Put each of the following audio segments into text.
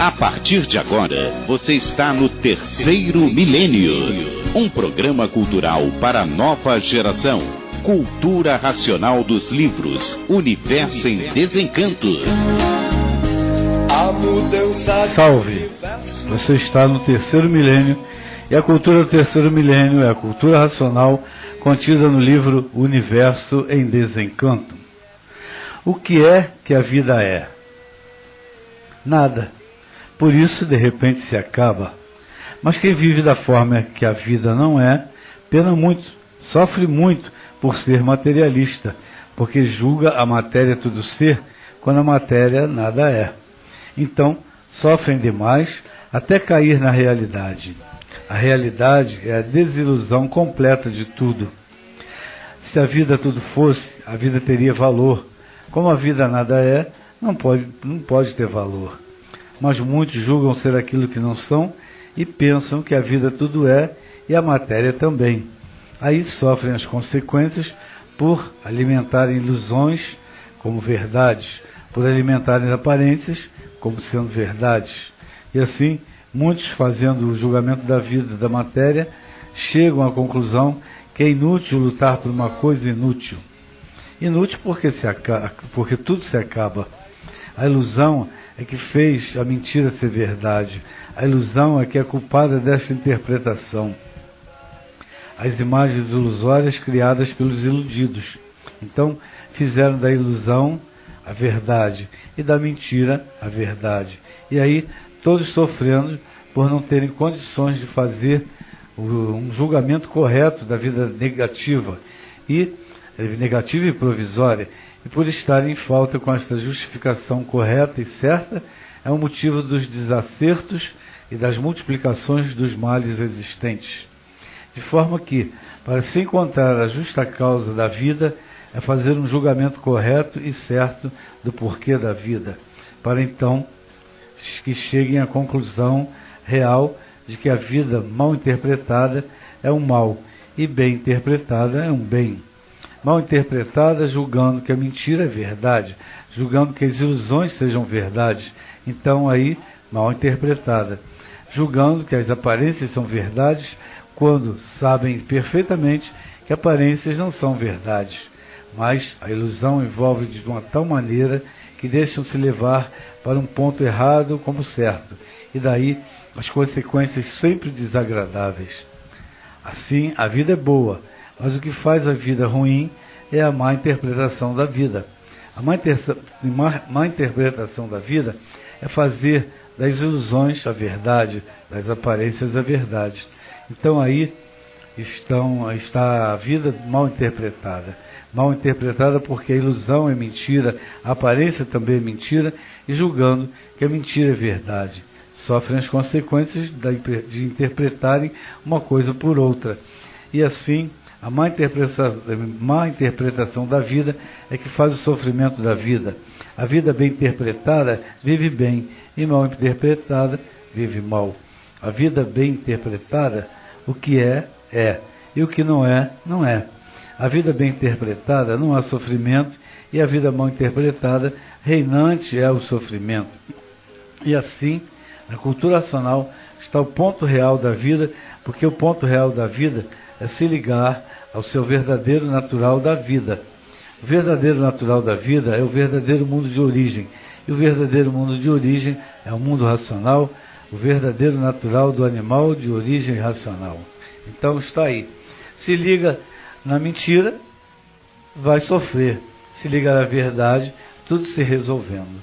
A partir de agora, você está no Terceiro Milênio, um programa cultural para a nova geração. Cultura racional dos livros, Universo em Desencanto. Salve! Você está no Terceiro Milênio e a cultura do Terceiro Milênio é a cultura racional contida no livro Universo em Desencanto. O que é que a vida é? Nada. Por isso, de repente, se acaba. Mas quem vive da forma que a vida não é, pena muito, sofre muito por ser materialista, porque julga a matéria tudo ser, quando a matéria nada é. Então, sofrem demais até cair na realidade. A realidade é a desilusão completa de tudo. Se a vida tudo fosse, a vida teria valor. Como a vida nada é, não pode ter valor. Mas muitos julgam ser aquilo que não são e pensam que a vida tudo é e a matéria também. Aí sofrem as consequências por alimentarem ilusões como verdades, por alimentarem aparências como sendo verdades. E assim, muitos, fazendo o julgamento da vida e da matéria, chegam à conclusão que é inútil lutar por uma coisa inútil. Inútil porque tudo se acaba. A ilusão é que fez a mentira ser verdade. A ilusão é que é culpada desta interpretação. As imagens ilusórias criadas pelos iludidos. Então, fizeram da ilusão a verdade e da mentira a verdade. E aí, todos sofrendo por não terem condições de fazer um julgamento correto da vida negativa e provisória, e por estarem em falta com esta justificação correta e certa, é o motivo dos desacertos e das multiplicações dos males existentes. De forma que, para se encontrar a justa causa da vida, é fazer um julgamento correto e certo do porquê da vida, para então que cheguem à conclusão real de que a vida mal interpretada é um mal e bem interpretada é um bem. Mal interpretada, julgando que a mentira é verdade, julgando que as ilusões sejam verdades, então aí, mal interpretada. Julgando que as aparências são verdades, quando sabem perfeitamente que aparências não são verdades. Mas a ilusão envolve de uma tal maneira que deixam-se levar para um ponto errado como certo, e daí as consequências sempre desagradáveis. Assim, a vida é boa, mas o que faz a vida ruim é a má interpretação da vida. A má interpretação da vida é fazer das ilusões a verdade, das aparências a verdade. Então aí está a vida mal interpretada. Mal interpretada porque a ilusão é mentira, a aparência também é mentira, e julgando que a mentira é verdade. Sofrem as consequências de interpretarem uma coisa por outra. E assim, a má interpretação da vida é que faz o sofrimento da vida. A vida bem interpretada vive bem, e mal interpretada vive mal. A vida bem interpretada, o que é, é, e o que não é, não é. A vida bem interpretada não há sofrimento, e a vida mal interpretada, reinante é o sofrimento. E assim, na cultura racional está o ponto real da vida, porque o ponto real da vida é se ligar ao seu verdadeiro natural da vida. O verdadeiro natural da vida é o verdadeiro mundo de origem, e o verdadeiro mundo de origem é o mundo racional, o verdadeiro natural do animal de origem racional. Então está aí. Se liga na mentira, vai sofrer. Se liga na verdade, tudo se resolvendo.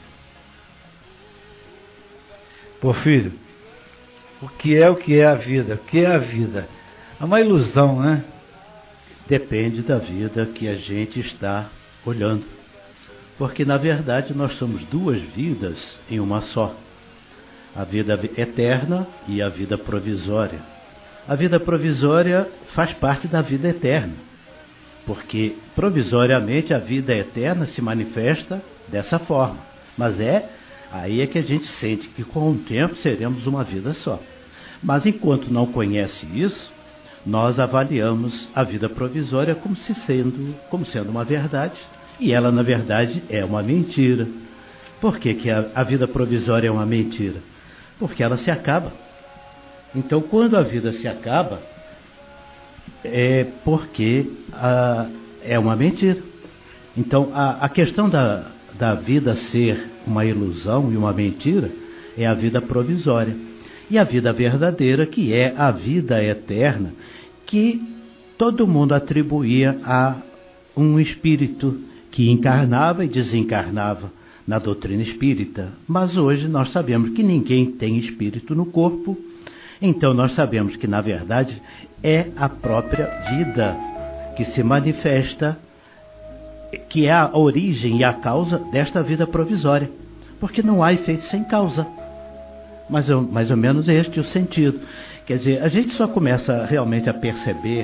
Porfírio, o que é a vida? O que é a vida? É uma ilusão, né? Depende da vida que a gente está olhando. Porque, na verdade, nós somos duas vidas em uma só. A vida eterna e a vida provisória. A vida provisória faz parte da vida eterna. Porque, provisoriamente, a vida eterna se manifesta dessa forma. Mas aí é que a gente sente que, com o tempo, seremos uma vida só. Mas, enquanto não conhece isso, nós avaliamos a vida provisória como sendo uma verdade, e ela, na verdade, é uma mentira. Por que a vida provisória é uma mentira? Porque ela se acaba. Então, quando a vida se acaba, é porque é uma mentira. Então, a questão da vida ser uma ilusão e uma mentira é a vida provisória. E a vida verdadeira, que é a vida eterna, que todo mundo atribuía a um espírito que encarnava e desencarnava na doutrina espírita. Mas hoje nós sabemos que ninguém tem espírito no corpo, então nós sabemos que, na verdade, é a própria vida que se manifesta, que é a origem e a causa desta vida provisória, porque não há efeito sem causa. Mais ou menos este é o sentido. Quer dizer, a gente só começa realmente a perceber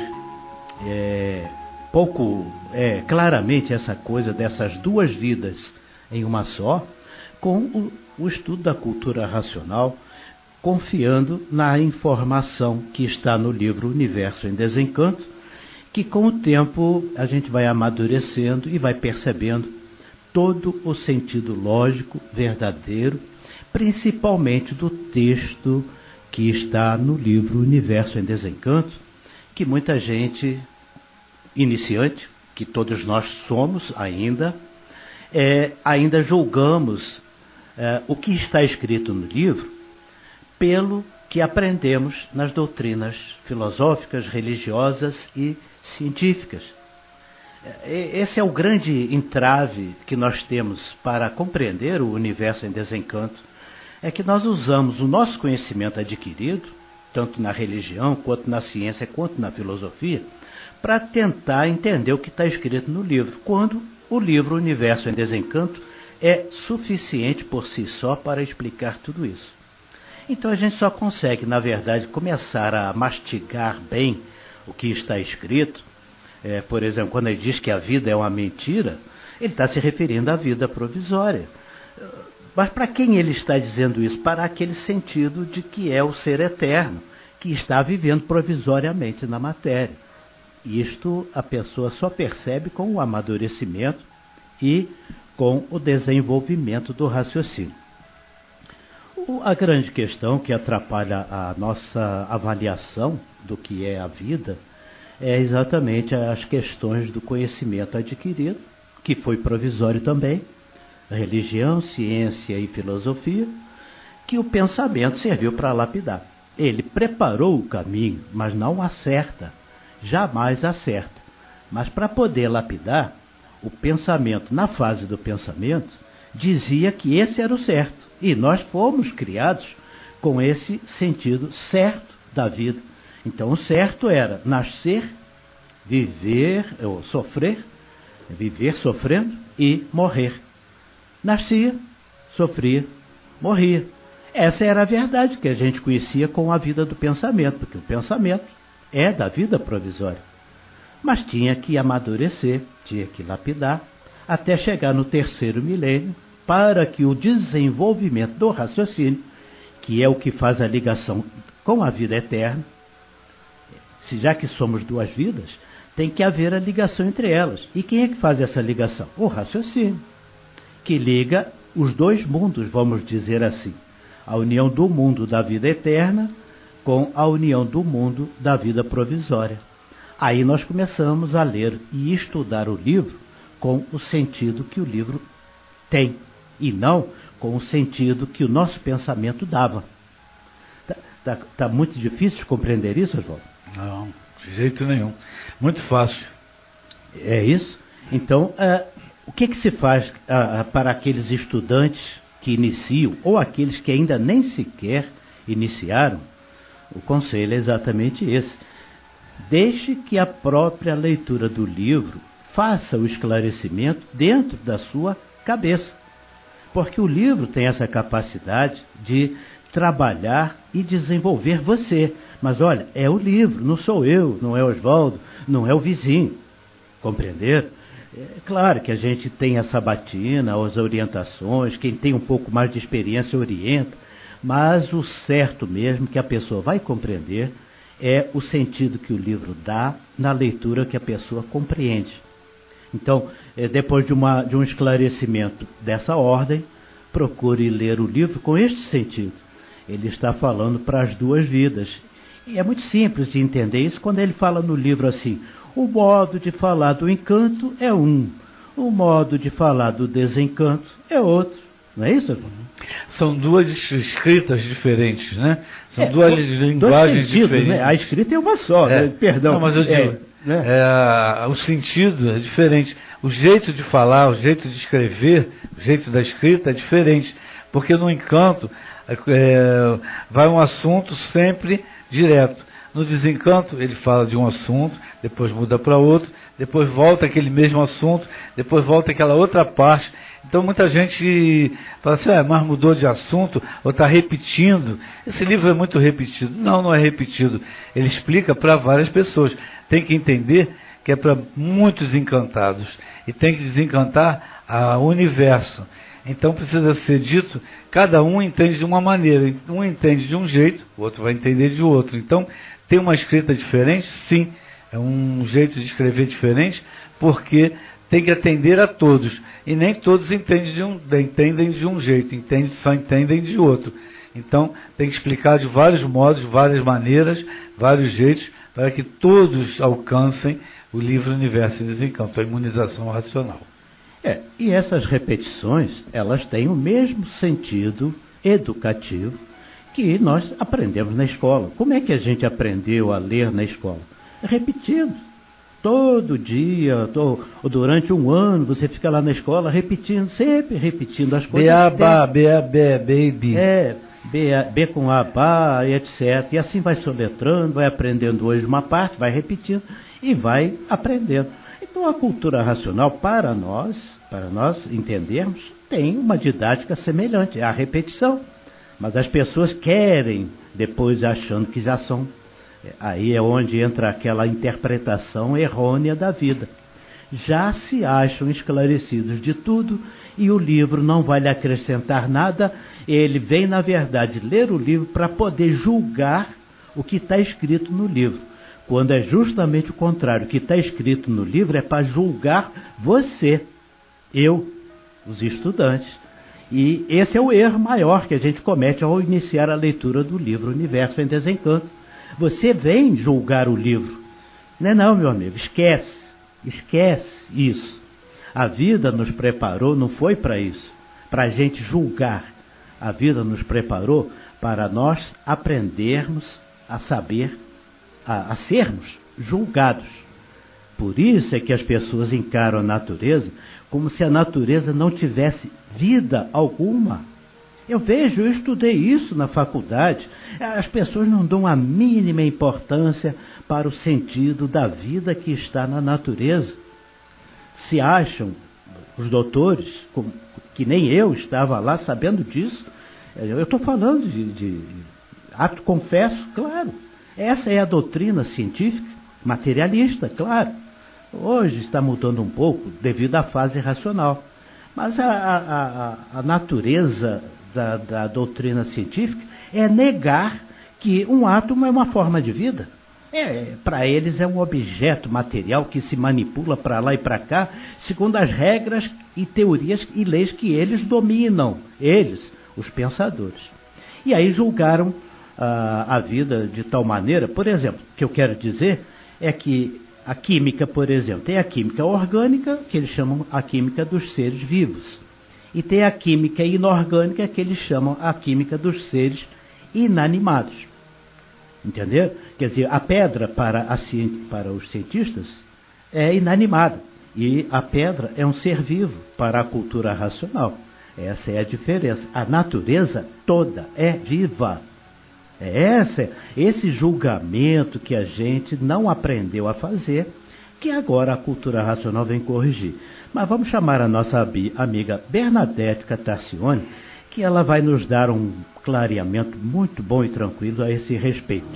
claramente essa coisa dessas duas vidas em uma só, com o estudo da cultura racional, confiando na informação que está no livro Universo em Desencanto, que com o tempo a gente vai amadurecendo e vai percebendo todo o sentido lógico, verdadeiro, principalmente do texto que está no livro Universo em Desencanto, que muita gente iniciante, que todos nós somos ainda julgamos o que está escrito no livro pelo que aprendemos nas doutrinas filosóficas, religiosas e científicas. Esse é o grande entrave que nós temos para compreender o Universo em Desencanto, é que nós usamos o nosso conhecimento adquirido, tanto na religião, quanto na ciência, quanto na filosofia, para tentar entender o que está escrito no livro, quando o livro Universo em Desencanto é suficiente por si só para explicar tudo isso. Então a gente só consegue, na verdade, começar a mastigar bem o que está escrito. Por exemplo, quando ele diz que a vida é uma mentira, ele está se referindo à vida provisória. Mas para quem ele está dizendo isso? Para aquele sentido de que é o ser eterno, que está vivendo provisoriamente na matéria. Isto a pessoa só percebe com o amadurecimento e com o desenvolvimento do raciocínio. A grande questão que atrapalha a nossa avaliação do que é a vida é exatamente as questões do conhecimento adquirido, que foi provisório também, religião, ciência e filosofia, que o pensamento serviu para lapidar. Ele preparou o caminho, mas não acerta, jamais acerta. Mas para poder lapidar, o pensamento, na fase do pensamento, dizia que esse era o certo. E nós fomos criados com esse sentido certo da vida. Então o certo era nascer, viver, ou sofrer, viver sofrendo e morrer. Nascia, sofria, morria. Essa era a verdade que a gente conhecia com a vida do pensamento, porque o pensamento é da vida provisória. Mas tinha que amadurecer, tinha que lapidar, até chegar no terceiro milênio, para que o desenvolvimento do raciocínio, que é o que faz a ligação com a vida eterna, já que somos duas vidas, tem que haver a ligação entre elas. E quem é que faz essa ligação? O raciocínio, que liga os dois mundos, vamos dizer assim. A união do mundo da vida eterna com a união do mundo da vida provisória. Aí nós começamos a ler e estudar o livro com o sentido que o livro tem, e não com o sentido que o nosso pensamento dava. Tá muito difícil de compreender isso, Oswaldo? Não, de jeito nenhum. Muito fácil. É isso? Então, o que se faz para aqueles estudantes que iniciam, ou aqueles que ainda nem sequer iniciaram? O conselho é exatamente esse. Deixe que a própria leitura do livro faça o esclarecimento dentro da sua cabeça. Porque o livro tem essa capacidade de trabalhar e desenvolver você. Mas olha, é o livro, não sou eu, não é o Oswaldo, não é o vizinho. Compreenderam? É claro que a gente tem a sabatina, as orientações, quem tem um pouco mais de experiência orienta, mas o certo mesmo que a pessoa vai compreender é o sentido que o livro dá na leitura que a pessoa compreende. Então, depois de um esclarecimento dessa ordem, procure ler o livro com este sentido. ele está falando para as duas vidas. E é muito simples de entender isso quando ele fala no livro assim: o modo de falar do encanto é um, o modo de falar do desencanto é outro. Não é isso, Evandro? São duas escritas diferentes, né? São duas linguagens sentidos, diferentes. Né? A escrita é uma só, né? Perdão. Não, mas eu digo, o sentido é diferente. O jeito de falar, o jeito de escrever, o jeito da escrita é diferente. Porque no encanto vai um assunto sempre direto. No desencanto, ele fala de um assunto, depois muda para outro, depois volta aquele mesmo assunto, depois volta aquela outra parte. Então muita gente fala assim, mas mudou de assunto, ou está repetindo. Esse livro é muito repetido. Não, não é repetido. Ele explica para várias pessoas. Tem que entender que é para muitos encantados. E tem que desencantar o universo. Então precisa ser dito, cada um entende de uma maneira. Um entende de um jeito, o outro vai entender de outro. Então, tem uma escrita diferente? Sim. É um jeito de escrever diferente, porque tem que atender a todos. E nem todos entendem de um jeito, só entendem de outro. Então, tem que explicar de vários modos, várias maneiras, vários jeitos, para que todos alcancem o livre universo e desencanto, a imunização racional. E essas repetições, elas têm o mesmo sentido educativo que nós aprendemos na escola. Como é que a gente aprendeu a ler na escola? Repetindo. Todo dia, ou durante um ano, você fica lá na escola repetindo, sempre repetindo as coisas. Beabá, beabé, baby. B com A, bá, etc. E assim vai soletrando, vai aprendendo hoje uma parte, vai repetindo e vai aprendendo. Então a cultura racional, para nós entendermos, tem uma didática semelhante, é a repetição. Mas as pessoas querem, depois achando que já são. Aí é onde entra aquela interpretação errônea da vida. Já se acham esclarecidos de tudo e o livro não vai lhe acrescentar nada. Ele vem, na verdade, ler o livro para poder julgar o que está escrito no livro. Quando é justamente o contrário. O que está escrito no livro é para julgar você, eu, os estudantes. E esse é o erro maior que a gente comete ao iniciar a leitura do livro Universo em Desencanto. Você vem julgar o livro. Não, meu amigo, esquece isso. A vida nos preparou, não foi para isso, para a gente julgar. A vida nos preparou para nós aprendermos a saber, a sermos julgados. Por isso é que as pessoas encaram a natureza como se a natureza não tivesse vida alguma. Eu estudei isso na faculdade. As pessoas não dão a mínima importância para o sentido da vida que está na natureza. Se acham, os doutores, que nem eu estava lá sabendo disso, eu estou falando de ato confesso, claro. Essa é a doutrina científica, materialista, claro. Hoje está mudando um pouco devido à fase racional. Mas a natureza da doutrina científica é negar que um átomo é uma forma de vida. Para eles é um objeto material que se manipula para lá e para cá, segundo as regras e teorias e leis que eles dominam, os pensadores. E aí julgaram a vida de tal maneira, por exemplo, o que eu quero dizer é que a química, por exemplo, tem a química orgânica, que eles chamam a química dos seres vivos. E tem a química inorgânica, que eles chamam a química dos seres inanimados. Entendeu? Quer dizer, a pedra para os cientistas é inanimada. E a pedra é um ser vivo para a cultura racional. Essa é a diferença. A natureza toda é viva. Esse julgamento que a gente não aprendeu a fazer, que agora a cultura racional vem corrigir. Mas vamos chamar a nossa amiga Bernadette Catarcione, que ela vai nos dar um clareamento muito bom e tranquilo a esse respeito.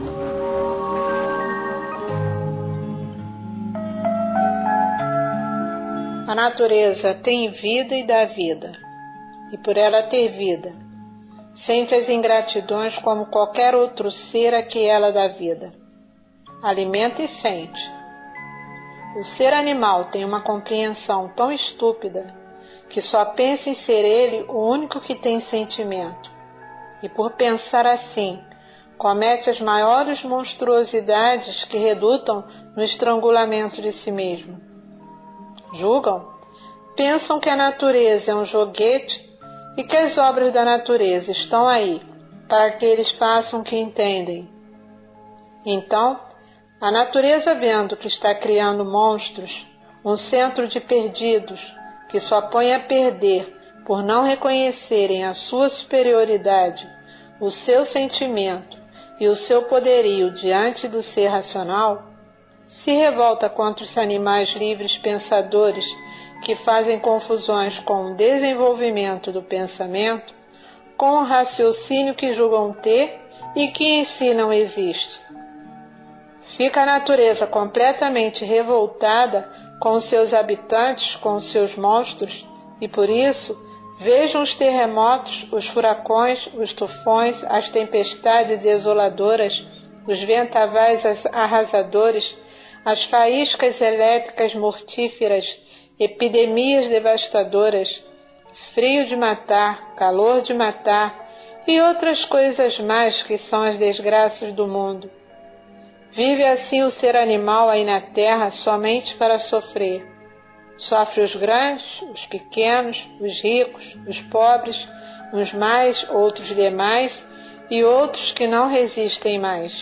A natureza tem vida e dá vida, e por ela ter vida, sente as ingratidões como qualquer outro ser a que ela dá vida. Alimenta e sente. O ser animal tem uma compreensão tão estúpida que só pensa em ser ele o único que tem sentimento. e por pensar assim, comete as maiores monstruosidades que redutam no estrangulamento de si mesmo. Julgam? Pensam que a natureza é um joguete e que as obras da natureza estão aí para que eles façam o que entendem. Então, a natureza, vendo que está criando monstros, um centro de perdidos que só põe a perder por não reconhecerem a sua superioridade, o seu sentimento e o seu poderio diante do ser racional, se revolta contra os animais livres pensadores que fazem confusões com o desenvolvimento do pensamento, com o raciocínio que julgam ter e que em si não existe. Fica a natureza completamente revoltada com os seus habitantes, com os seus monstros, e por isso vejam os terremotos, os furacões, os tufões, as tempestades desoladoras, os vendavais arrasadores, as faíscas elétricas mortíferas, epidemias devastadoras, frio de matar, calor de matar e outras coisas mais que são as desgraças do mundo. Vive assim o ser animal aí na terra somente para sofrer. Sofre os grandes, os pequenos, os ricos, os pobres, uns mais, outros demais e outros que não resistem mais.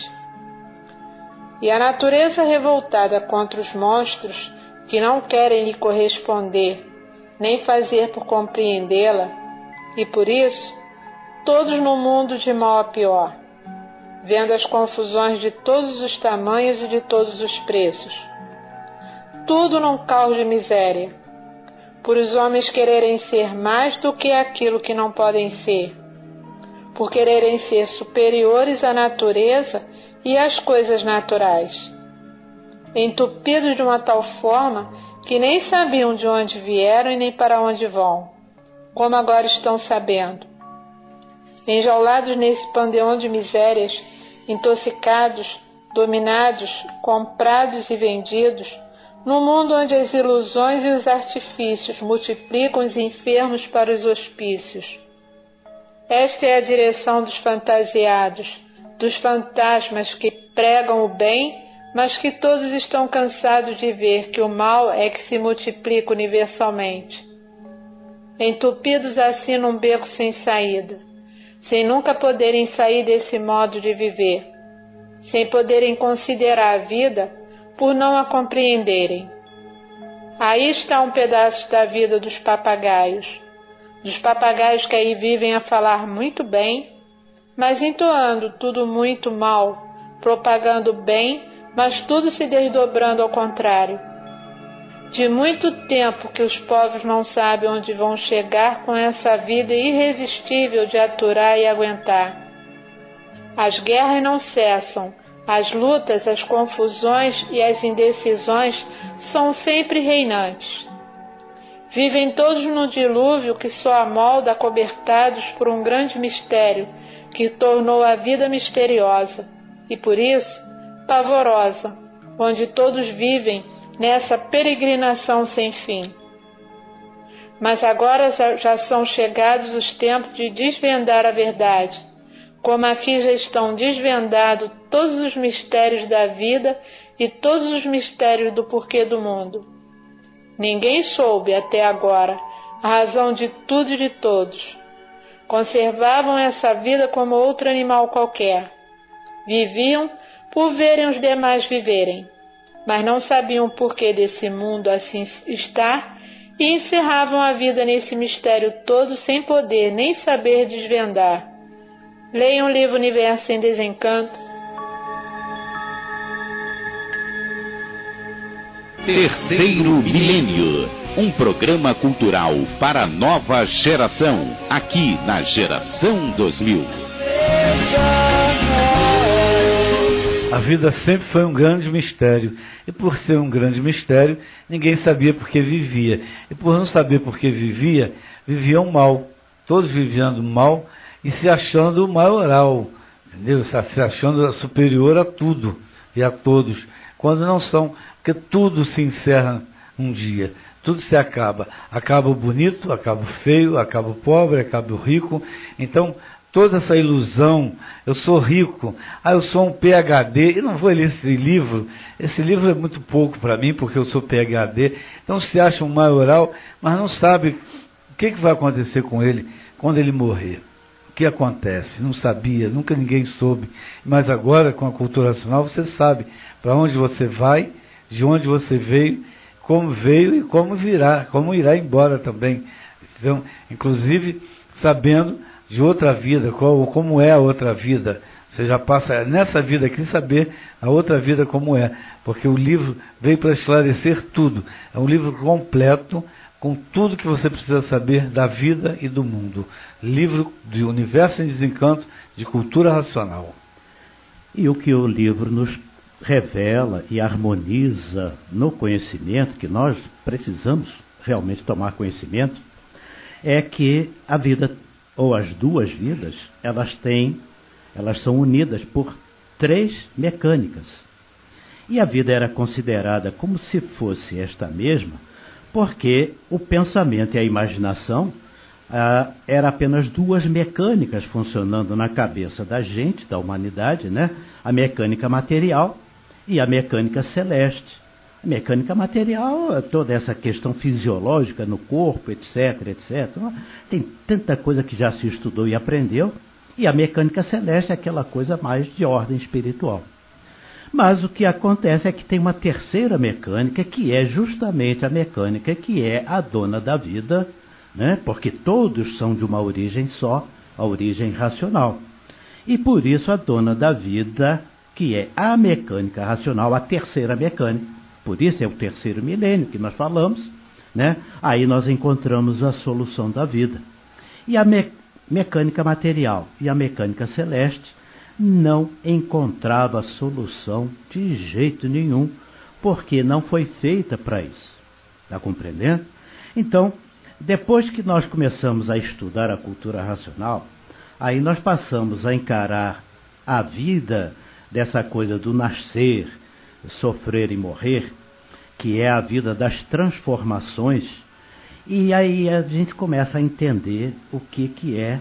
E a natureza revoltada contra os monstros que não querem lhe corresponder, nem fazer por compreendê-la, e por isso, todos no mundo de mal a pior, vendo as confusões de todos os tamanhos e de todos os preços. Tudo num caos de miséria, por os homens quererem ser mais do que aquilo que não podem ser, por quererem ser superiores à natureza e às coisas naturais, entupidos de uma tal forma que nem sabiam de onde vieram e nem para onde vão, como agora estão sabendo. Enjaulados nesse panteão de misérias, intoxicados, dominados, comprados e vendidos, no mundo onde as ilusões e os artifícios multiplicam os enfermos para os hospícios. Esta é a direção dos fantasiados, dos fantasmas que pregam o bem, mas que todos estão cansados de ver que o mal é que se multiplica universalmente. Entupidos assim num beco sem saída, sem nunca poderem sair desse modo de viver, sem poderem considerar a vida por não a compreenderem. Aí está um pedaço da vida dos papagaios que aí vivem a falar muito bem, mas entoando tudo muito mal, propagando bem, mas tudo se desdobrando ao contrário. De muito tempo que os povos não sabem onde vão chegar com essa vida irresistível de aturar e aguentar. As guerras não cessam, as lutas, as confusões e as indecisões são sempre reinantes. Vivem todos num dilúvio que só amolda, acobertados por um grande mistério que tornou a vida misteriosa e, por isso, pavorosa, onde todos vivem nessa peregrinação sem fim. Mas agora já são chegados os tempos de desvendar a verdade, como aqui já estão desvendados todos os mistérios da vida e todos os mistérios do porquê do mundo. Ninguém soube até agora a razão de tudo e de todos. Conservavam essa vida como outro animal qualquer. Viviam por verem os demais viverem, mas não sabiam o porquê desse mundo assim estar e encerravam a vida nesse mistério todo sem poder nem saber desvendar. Leiam o livro Universo em Desencanto. Terceiro Milênio, um programa cultural para a nova geração, aqui na Geração 2000. A vida sempre foi um grande mistério, e por ser um grande mistério, ninguém sabia por que vivia. E por não saber por que vivia, viviam mal. Todos vivendo mal e se achando maioral, entendeu? Se achando superior a tudo e a todos, quando não são, porque tudo se encerra um dia, tudo se acaba. Acaba o bonito, acaba o feio, acaba o pobre, acaba o rico. Então, toda essa ilusão, eu sou rico, eu sou um PhD, e não vou ler esse livro é muito pouco para mim, porque eu sou PhD, então se acha um maioral, mas não sabe o que vai acontecer com ele quando ele morrer. O que acontece? Não sabia, nunca ninguém soube, mas agora com a cultura racional você sabe para onde você vai, de onde você veio e como irá embora também. Então, inclusive, sabendo de outra vida, como é a outra vida. Você já passa nessa vida aqui saber a outra vida como é, porque o livro veio para esclarecer tudo. É um livro completo, com tudo que você precisa saber da vida e do mundo. Livro de Universo em Desencanto, de Cultura Racional. E o que o livro nos revela e harmoniza no conhecimento, que nós precisamos realmente tomar conhecimento, é que a vida, ou as duas vidas, elas são unidas por 3 mecânicas. E a vida era considerada como se fosse esta mesma, porque o pensamento e a imaginação eram apenas 2 mecânicas funcionando na cabeça da gente, da humanidade, né? A mecânica material e a mecânica celeste. A mecânica material, toda essa questão fisiológica no corpo, etc, etc. Tem tanta coisa que já se estudou e aprendeu. E a mecânica celeste é aquela coisa mais de ordem espiritual. Mas o que acontece é que tem uma terceira mecânica, que é justamente a mecânica que é a dona da vida, né? Porque todos são de uma origem só, a origem racional. E por isso a dona da vida, que é a mecânica racional, a terceira mecânica, por isso é o terceiro milênio que nós falamos, né? Aí nós encontramos a solução da vida. E a mecânica material e a mecânica celeste não encontrava solução de jeito nenhum, porque não foi feita para isso. Está compreendendo? Então, depois que nós começamos a estudar a cultura racional, aí nós passamos a encarar a vida dessa coisa do nascer, sofrer e morrer, que é a vida das transformações, e aí a gente começa a entender o que é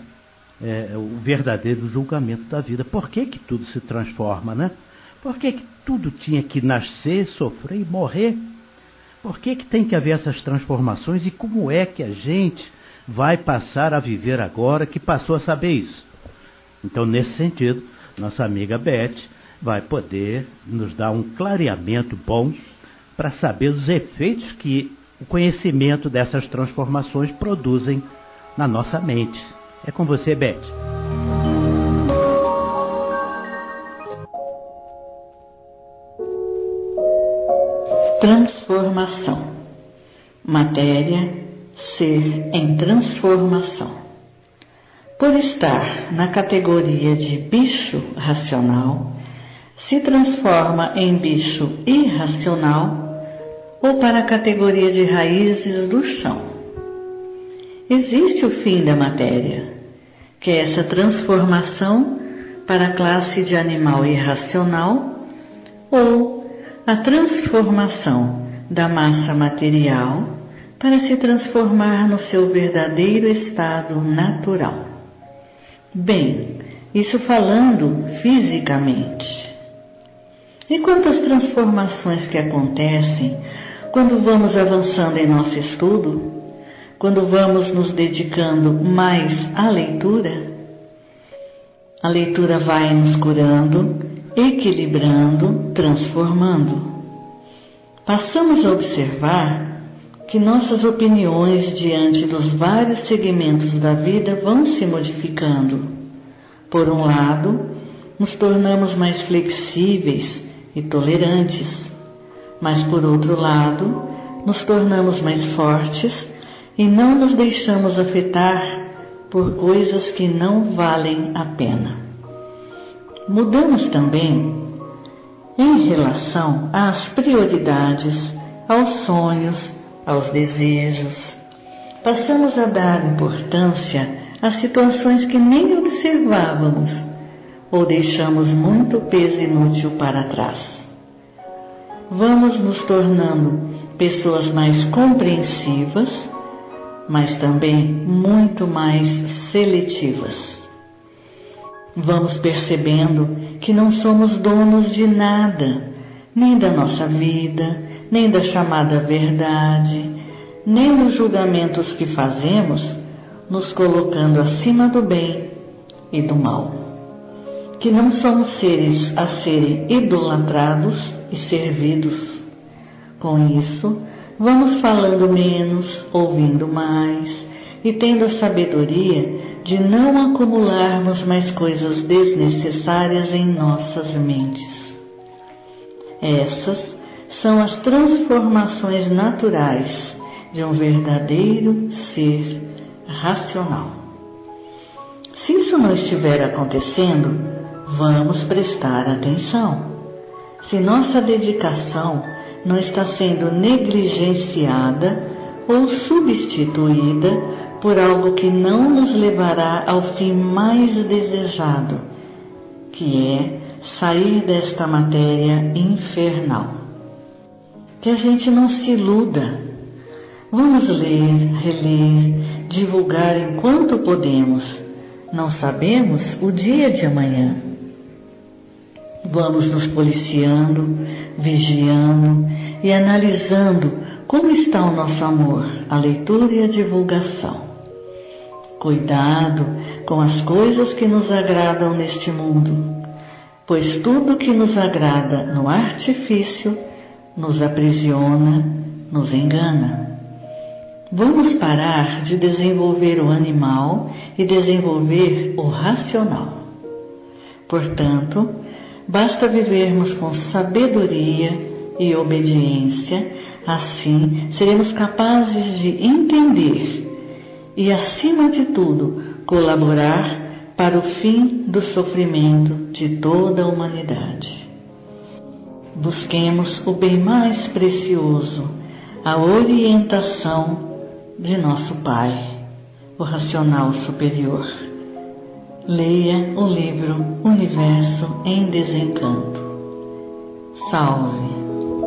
o verdadeiro julgamento da vida. Por que tudo se transforma, né? Por que tudo tinha que nascer, sofrer e morrer? Por que tem que haver essas transformações e como é que a gente vai passar a viver agora que passou a saber isso? Então, nesse sentido, nossa amiga Beth vai poder nos dar um clareamento bom para saber os efeitos que o conhecimento dessas transformações produzem na nossa mente. É com você, Beth. Transformação. Matéria, ser em transformação. Por estar na categoria de bicho racional, se transforma em bicho irracional ou para a categoria de raízes do chão. Existe o fim da matéria, que é essa transformação para a classe de animal irracional, ou a transformação da massa material para se transformar no seu verdadeiro estado natural. Bem, isso falando fisicamente. E quantas transformações que acontecem quando vamos avançando em nosso estudo? Quando vamos nos dedicando mais à leitura? A leitura vai nos curando, equilibrando, transformando. Passamos a observar que nossas opiniões diante dos vários segmentos da vida vão se modificando. Por um lado, nos tornamos mais flexíveis e tolerantes, mas por outro lado, nos tornamos mais fortes e não nos deixamos afetar por coisas que não valem a pena. Mudamos também em relação às prioridades, aos sonhos, aos desejos. Passamos a dar importância a situações que nem observávamos ou deixamos muito peso inútil para trás. Vamos nos tornando pessoas mais compreensivas, mas também muito mais seletivas. Vamos percebendo que não somos donos de nada, nem da nossa vida, nem da chamada verdade, nem dos julgamentos que fazemos, nos colocando acima do bem e do mal. Que não somos seres a serem idolatrados e servidos. Com isso, vamos falando menos, ouvindo mais e tendo a sabedoria de não acumularmos mais coisas desnecessárias em nossas mentes. Essas são as transformações naturais de um verdadeiro ser racional. Se isso não estiver acontecendo, vamos prestar atenção. Se nossa dedicação não está sendo negligenciada ou substituída por algo que não nos levará ao fim mais desejado, que é sair desta matéria infernal. Que a gente não se iluda. Vamos ler, reler, divulgar enquanto podemos. Não sabemos o dia de amanhã. Vamos nos policiando, vigiando e analisando como está o nosso amor, a leitura e a divulgação. Cuidado com as coisas que nos agradam neste mundo, pois tudo que nos agrada no artifício nos aprisiona, nos engana. Vamos parar de desenvolver o animal e desenvolver o racional. Portanto, basta vivermos com sabedoria e obediência, assim seremos capazes de entender e, acima de tudo, colaborar para o fim do sofrimento de toda a humanidade. Busquemos o bem mais precioso, a orientação de nosso Pai, o racional superior. Leia o livro Universo em Desencanto. Salve!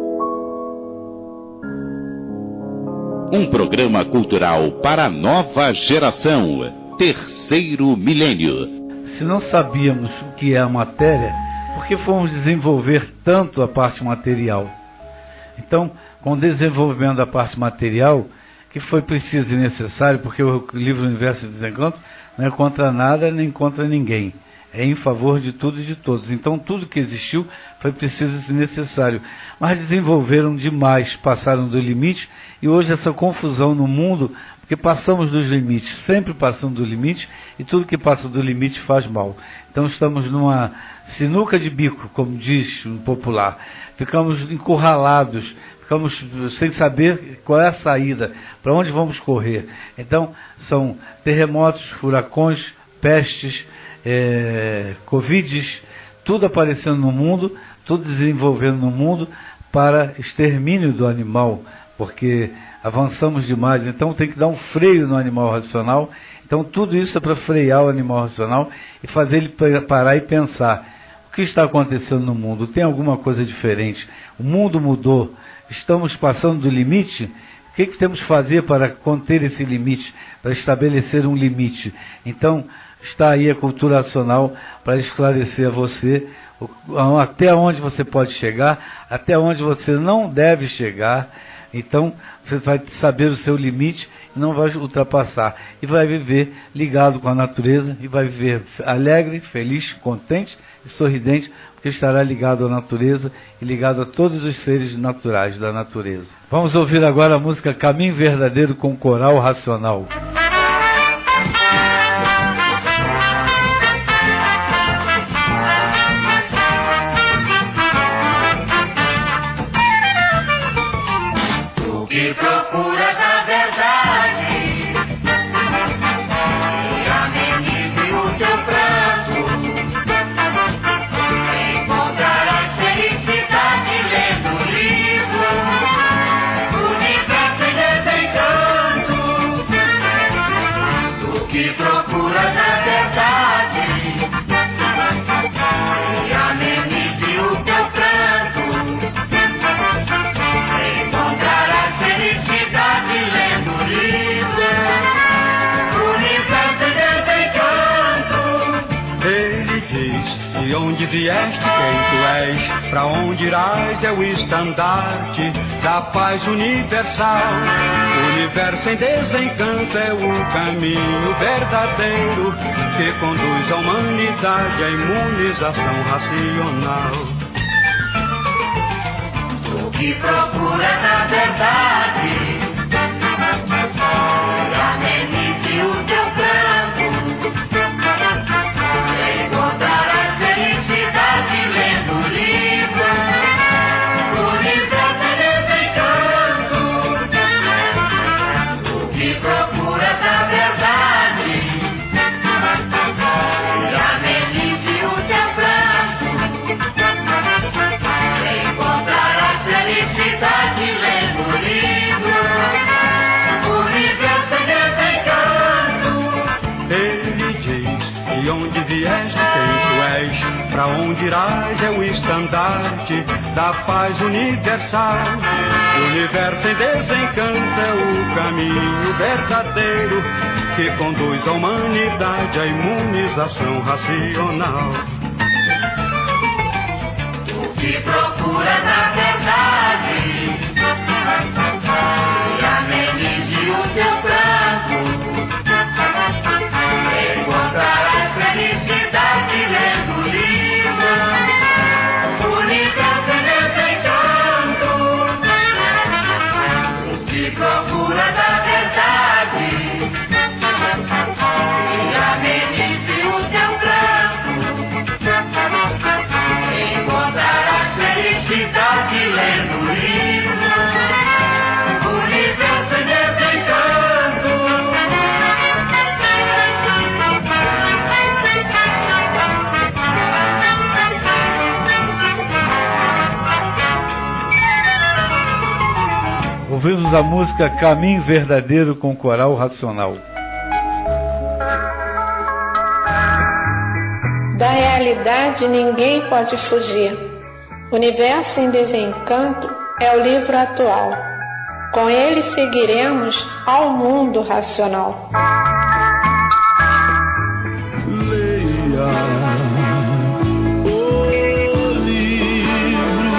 Um programa cultural para a nova geração. Terceiro milênio. Se não sabíamos o que é a matéria, por que fomos desenvolver tanto a parte material? Então, com o desenvolvimento da parte material, que foi preciso e necessário, porque o livro Universo de Desencanto não é contra nada nem contra ninguém. É em favor de tudo e de todos. Então, tudo que existiu foi preciso e necessário. Mas desenvolveram demais, passaram do limite, e hoje essa confusão no mundo, porque passamos dos limites, sempre passando do limite, e tudo que passa do limite faz mal. Então, estamos numa sinuca de bico, como diz o popular. Ficamos encurralados, ficamos sem saber qual é a saída, para onde vamos correr. Então, são terremotos, furacões, pestes, Covides, tudo aparecendo no mundo, tudo desenvolvendo no mundo para extermínio do animal, porque avançamos demais. Então tem que dar um freio no animal racional. Então tudo isso é para frear o animal racional e fazer ele parar e pensar: o que está acontecendo no mundo? Tem alguma coisa diferente? O mundo mudou, estamos passando do limite. O que temos que fazer para conter esse limite, para estabelecer um limite? Então, está aí a cultura racional para esclarecer a você até onde você pode chegar, até onde você não deve chegar. Então, você vai saber o seu limite e não vai ultrapassar. E vai viver ligado com a natureza, e vai viver alegre, feliz, contente e sorridente, porque estará ligado à natureza e ligado a todos os seres naturais da natureza. Vamos ouvir agora a música Caminho Verdadeiro com Coral Racional. E procuras a verdade e amenize o teu pranto. Encontrarás felicidade lendo o livro Universo em Desencanto. de onde vieste, quem tu és, pra onde irás, é o estandarte da paz universal. O universo em desencanto é o caminho verdadeiro que conduz a humanidade à imunização racional. O que procura na verdade, amenize o teu pranto, encontrarás felicidade lendo o livro, o universo em desencanto. O que procura na verdade, amenize o teu pranto, encontrarás felicidade lendo o livro, o universo em desencanto. Ele diz, de onde vieste, quem tu és, pra onde irás, é o estandarte da paz universal. O universo em desencanto é o caminho verdadeiro que conduz a humanidade à imunização racional. O que procura na verdade, amenize o teu pranto, encontrarás felicidade lendo o livro, o universo em desencanto. O que procura na verdade, amenize o teu pranto, encontrarás felicidade lendo o livro, o universo em desencanto. Ouvimos a música Caminho Verdadeiro com Coral Racional. Da realidade ninguém pode fugir. Universo em Desencanto é o livro atual. Com ele seguiremos ao mundo racional. Leia o livro,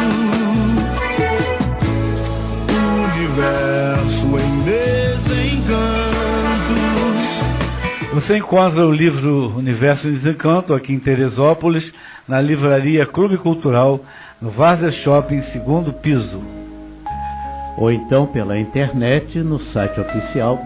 Universo em Desencanto. Você encontra o livro Universo em Desencanto aqui em Teresópolis, na livraria Clube Cultural, no Várzea Shopping, segundo piso. Ou então pela internet no site oficial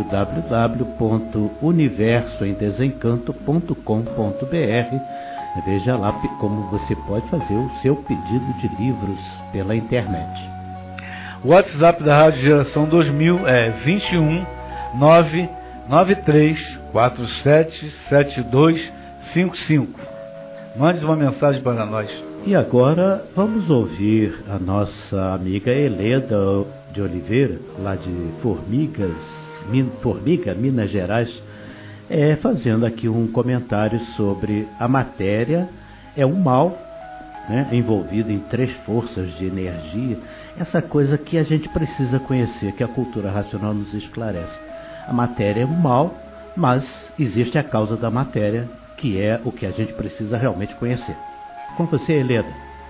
www.universoemdesencanto.com.br. Veja lá como você pode fazer o seu pedido de livros pela internet. O WhatsApp da Rádio Geração 2000 é 21 993 47 7255. Mande uma mensagem para nós. E agora vamos ouvir a nossa amiga Helena de Oliveira, lá de Formiga, Minas Gerais, fazendo aqui um comentário sobre a matéria é um mal, né, envolvido em 3 forças de energia, essa coisa que a gente precisa conhecer, que a cultura racional nos esclarece. A matéria é um mal, mas existe a causa da matéria, que é o que a gente precisa realmente conhecer. Com você, Helena.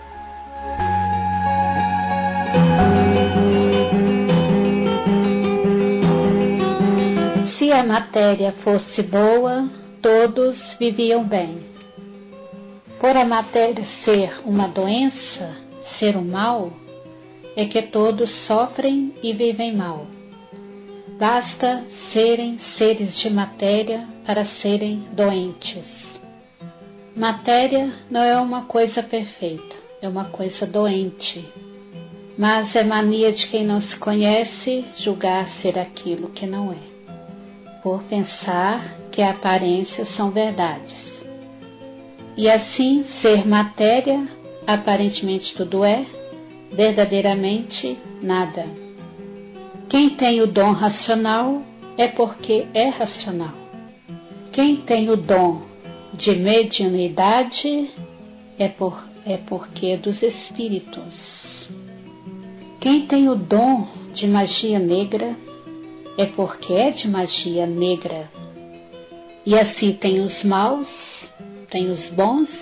Se a matéria fosse boa, todos viviam bem. Por a matéria ser uma doença, ser um mal, é que todos sofrem e vivem mal. Basta serem seres de matéria para serem doentes. Matéria não é uma coisa perfeita, é uma coisa doente. Mas é mania de quem não se conhece julgar ser aquilo que não é, por pensar que a aparência são verdades. E assim, ser matéria, aparentemente tudo é, verdadeiramente nada. Quem tem o dom racional é porque é racional. Quem tem o dom de mediunidade é porque é dos espíritos. Quem tem o dom de magia negra é porque é de magia negra. E assim tem os maus, tem os bons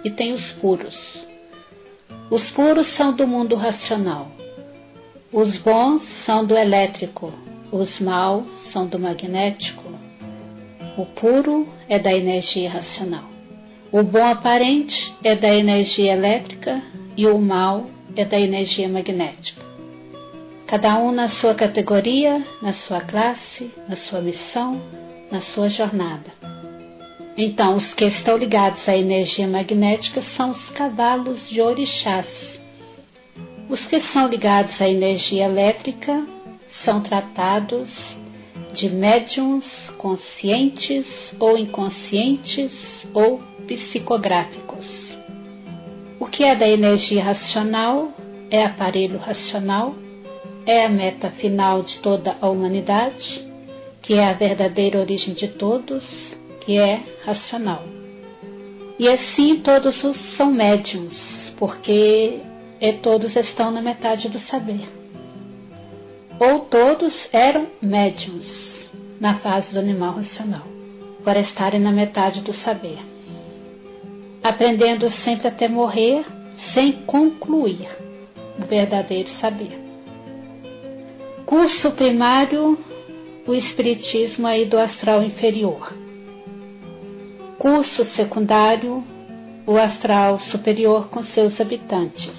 e tem os puros. Os puros são do mundo racional. Os bons são do elétrico, os maus são do magnético. O puro é da energia racional. O bom aparente é da energia elétrica e o mau é da energia magnética. Cada um na sua categoria, na sua classe, na sua missão, na sua jornada. Então, os que estão ligados à energia magnética são os cavalos de orixás. Os que são ligados à energia elétrica são tratados de médiums conscientes ou inconscientes ou psicográficos. O que é da energia racional é aparelho racional, é a meta final de toda a humanidade, que é a verdadeira origem de todos, que é racional. E assim todos os são médiums, porque todos estão na metade do saber. Ou todos eram médiums na fase do animal racional, por estarem na metade do saber, aprendendo sempre até morrer, sem concluir o verdadeiro saber. Curso primário, o Espiritismo aí do astral inferior. Curso secundário, o astral superior com seus habitantes.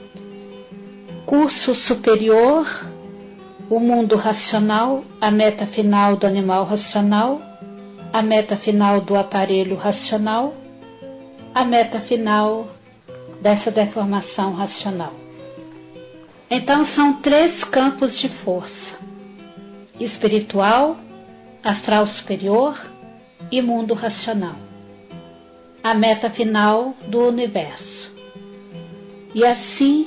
Curso superior, o mundo racional, a meta final do animal racional, a meta final do aparelho racional, a meta final dessa deformação racional. Então são 3 campos de força: espiritual, astral superior e mundo racional. A meta final do universo. E assim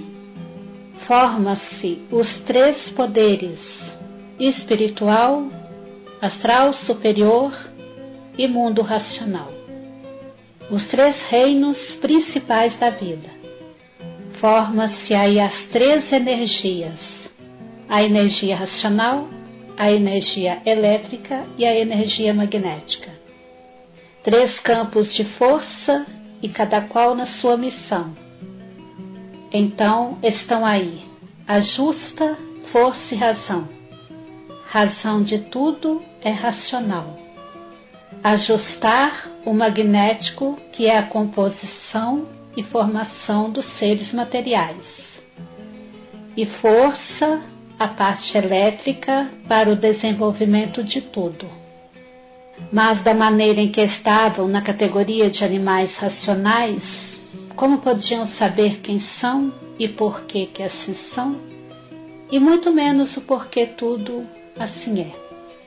forma-se os 3 poderes: espiritual, astral superior e mundo racional. Os 3 reinos principais da vida. Forma-se aí as 3 energias: a energia racional, a energia elétrica e a energia magnética. 3 campos de força e cada qual na sua missão. Então estão aí a justa força e razão. Razão de tudo é racional. Ajustar o magnético, que é a composição e formação dos seres materiais. E força, a parte elétrica, para o desenvolvimento de tudo. Mas da maneira em que estavam na categoria de animais racionais, como podiam saber quem são e por que assim são? E muito menos o porquê tudo assim é.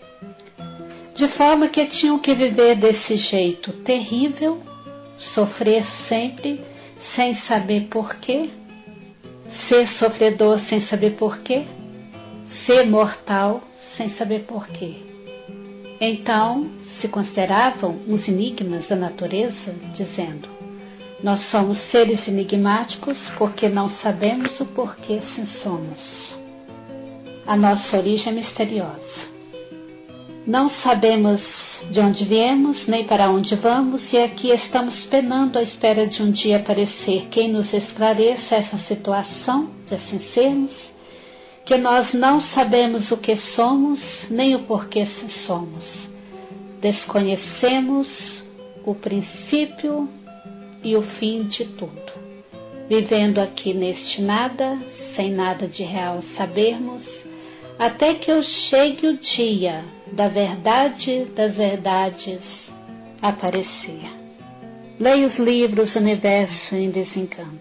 De forma que tinham que viver desse jeito terrível, sofrer sempre, sem saber porquê, ser sofredor sem saber porquê, ser mortal sem saber porquê. Então, se consideravam uns enigmas da natureza, dizendo: nós somos seres enigmáticos porque não sabemos o porquê assim somos. A nossa origem é misteriosa. Não sabemos de onde viemos, nem para onde vamos, e aqui estamos penando à espera de um dia aparecer quem nos esclareça essa situação de assim sermos, que nós não sabemos o que somos, nem o porquê assim somos. Desconhecemos o princípio e o fim de tudo. Vivendo aqui neste nada, sem nada de real sabermos, até que eu chegue o dia da verdade das verdades aparecer. Leia os livros Universo em Desencanto.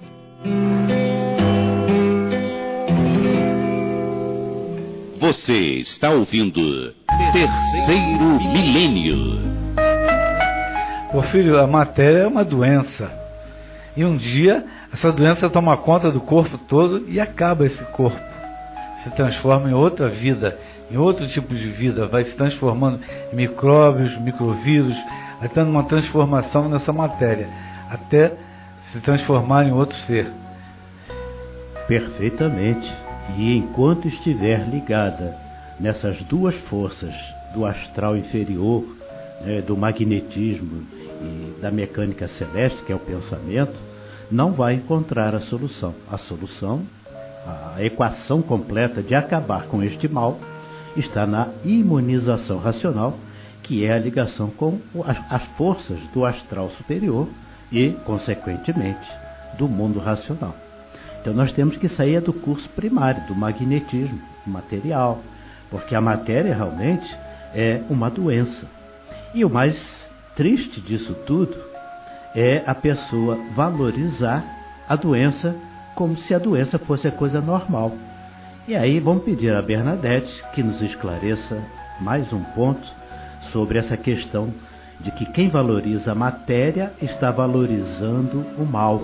Você está ouvindo Terceiro Milênio. Ô filho, a matéria é uma doença. E um dia essa doença toma conta do corpo todo e acaba esse corpo. Se transforma em outra vida, em outro tipo de vida, vai se transformando em micróbios, microvírus, vai tendo uma transformação nessa matéria, até se transformar em outro ser. Perfeitamente. E enquanto estiver ligada nessas 2 forças, do astral inferior, do magnetismo e da mecânica celeste, que é o pensamento, não vai encontrar a solução. A solução, a equação completa de acabar com este mal, está na imunização racional, que é a ligação com as forças do astral superior e, consequentemente, do mundo racional. Então nós temos que sair do curso primário, do magnetismo material, porque a matéria realmente é uma doença. E o mais triste disso tudo é a pessoa valorizar a doença como se a doença fosse a coisa normal. E aí vamos pedir a Bernadette que nos esclareça mais um ponto sobre essa questão de que quem valoriza a matéria está valorizando o mal.